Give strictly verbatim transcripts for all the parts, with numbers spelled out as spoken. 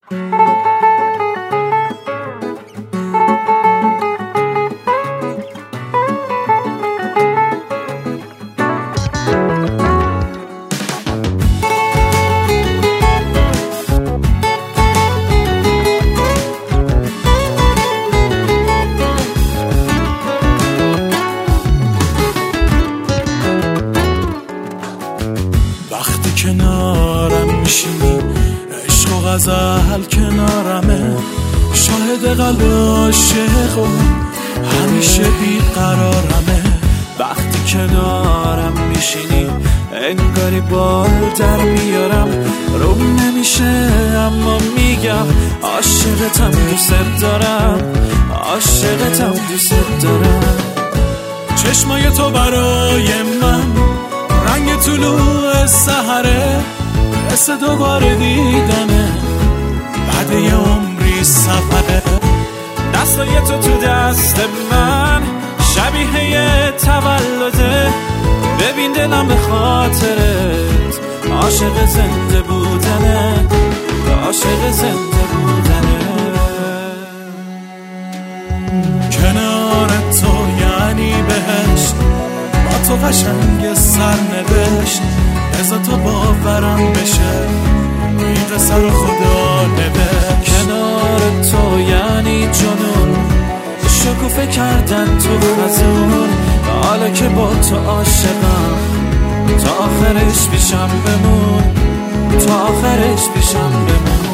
وقتی کنارم میشینی عشق و غزل کنارمه، شاهد قلب عاشق و همیشه بیقرارمه. وقتی کنارم میشینی انگاری بال در میارم، روم نمیشه اما میگم عاشقتم دوست دارم، عاشقتم دوست دارم. چشمای تو برای من رنگ طلوع سحره، حس دوباره دیدنه بعد یه عمری سفره. دستای تو تو دست من شبیه یه تولده، ببین دلم به خاطرت عاشق زنده بودنه، عاشق زنده بودنه. کنار تو یعنی بهشت، با تو قشنگ سرنوشت، بذار تو باورم بشه این قصه رو خدا نوشت. کنار تو یعنی جنون، شکوفه کردن تو خزون، حالا که با تو عاشقم تا آخرش پیشم بمون، تا آخرش پیشم بمون.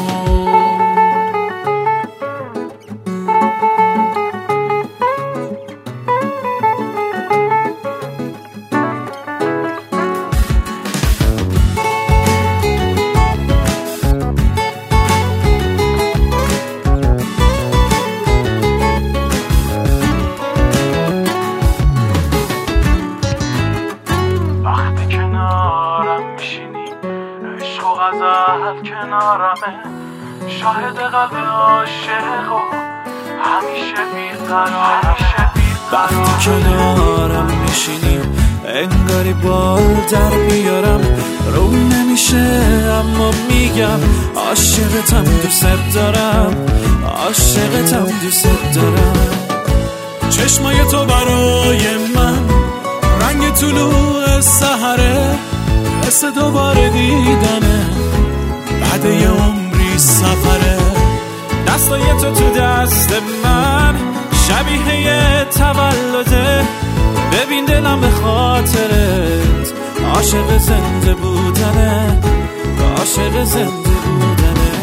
غزل کنارمه، شاهد قلب عاشق و همیشه بیقرارمه. وقتی کنارم میشینی انگاری بال در بیارم، روم نمیشه اما میگم عاشقتم دوست دارم، عاشقتم دوست دارم. چشمای تو برای من رنگ طلوع سحره، حس دوباره دیدنه بعد یه عمری سفره. دستای تو تو دست من شبیه یه تولده، ببین دلم به خاطرت عاشق زنده بودنه، عاشق زنده بودنه.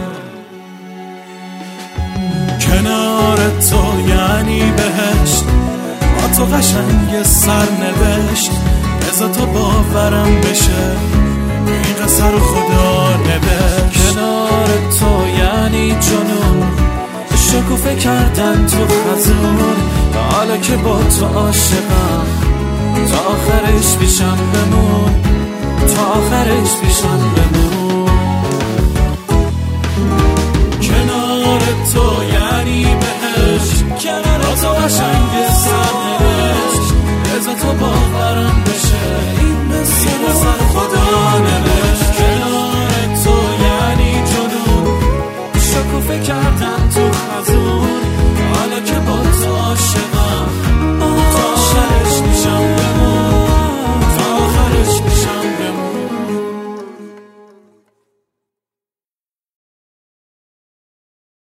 کنار تو یعنی بهشت، با تو قشنگ سرنوشت، بذار تو باورم بشه این قصه رو خدا نوشت. کنار تو یعنی جنون، شکوفه کردن تو خزون، حالا که با تو عاشقم تا آخرش پیشم بمون، تا آخرش پیشم بمون.